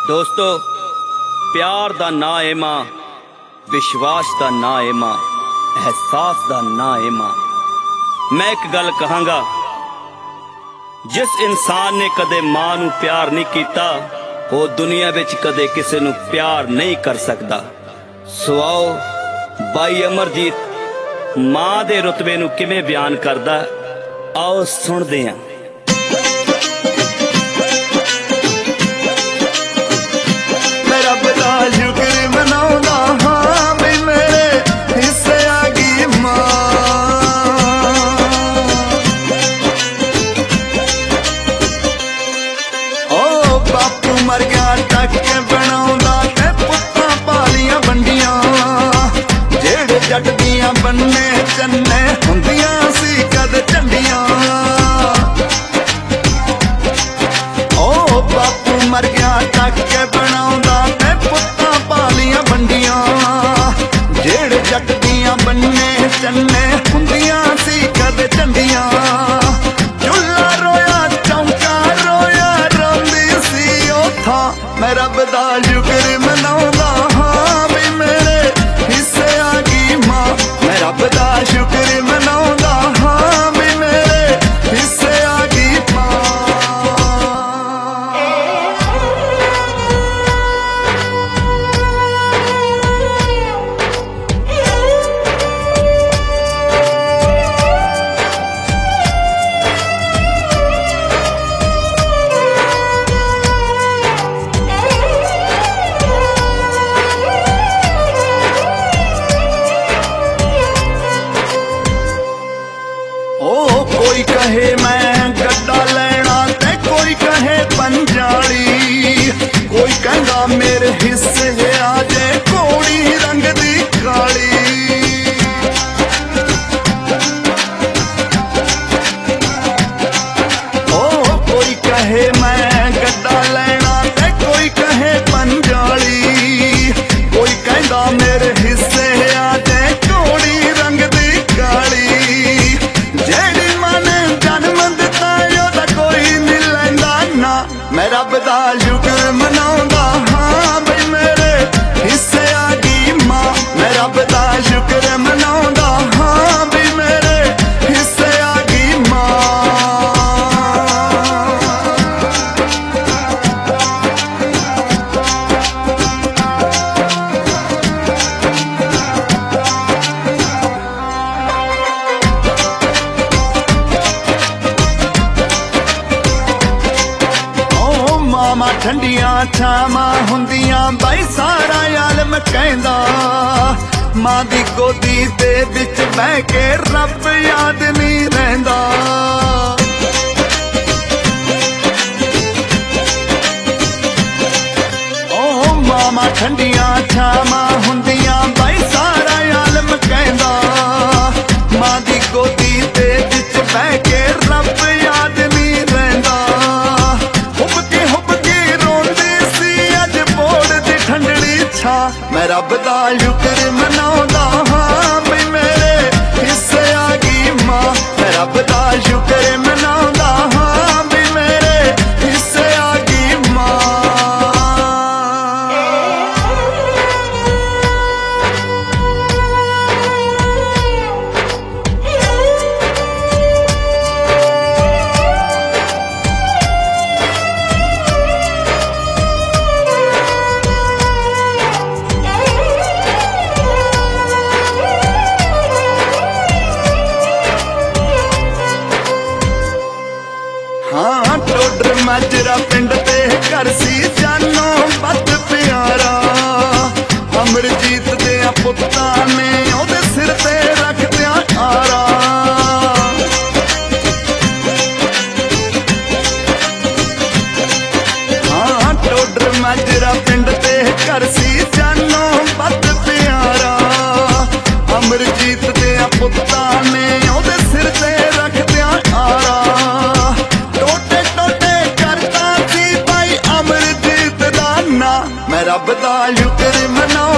दोस्तों प्यार दा ना है मां, विश्वास दा ना है मां, एहसास दा ना है मां। मैं एक गल कहांगा, जिस इंसान ने कदे मां नू प्यार नहीं कीता वो दुनिया विच कदे किसे नू प्यार नहीं कर सकदा। सो आओ भाई अमरजीत मां दे रुतबे नू किवें बयान करदा, आओ सुनदे हां। शुक्र मनाउंदा हां भी मेरे हिस्से आ गई मां। ओ बापू मर गया टक्के बनाउंदा ते पुत्तां पालियां बंडियां, जेड़े जट दियां बन्ने चन्ने हुंदियां सी कद झंडियां। ओ बापू मर गया टक्के बनाउंदा जेड़े जट दियां बन्ने चन्ने हुंदियां सी कद झंडियां। चुल्ला रोया चौंका रोया रोंदी सी ओथा, मैं रब दा शुक्र मनाउंदा हां भी मेरे हिस्से आ गई मां। मैं रब दा शुक्र मनाउंदा हां भी मेरे हिस्से आ गई मां। कोई कहे मैं गड्डा लेना ते कोई कहे पंजाली, कोई कहंदा मेरे हिस्से आ जे घोड़ी रंग दी काली। ओ कोई कहे मैं गड्डा लेना ते कोई कहे पंजाली, कोई कहंदा मेरे हिस्से आ जे घोड़ी रंग दी काली। मैं रब दा शुक्र मनाउंदा हां बई मेरे हिस्से आ गई मां। मैं रब दा शुक्र मनाउंदा हां बई मेरे हिस्से आ गई मां। मामा ठंडियां छावां हुंदियां बाई सारा आलम कहंदा, मां दी गोदी दे विच बह के रब याद नहीं रहिंदा। ओ मामा ठंडियां छावां हुंदियां बाई सारा आलम कहंदा, मां दी गोदी दे विच बह के रब याद नहीं रहिंदा। मैं रब दा शुक्र मनाउंदा हां बई मेरे हिस्से आ गई मां। मैं रब दा शुक्र मनाउंदा हां बई मेरे हिस्से आ गई मां। हाँ टोडर माजरा पिंड ते घर सी जानो बद प्यारा, अमरजीत दे पुत्तां ने ओदे सिर ते रख दिया आरा। हाँ टोडर माजरा पिंड ते घर सी जानो बद प्यारा, अमरजीत दे पुत्तां ने ओदे सिर ते रख दिया आरा। मैं रब दा शुक्र मनाउंदा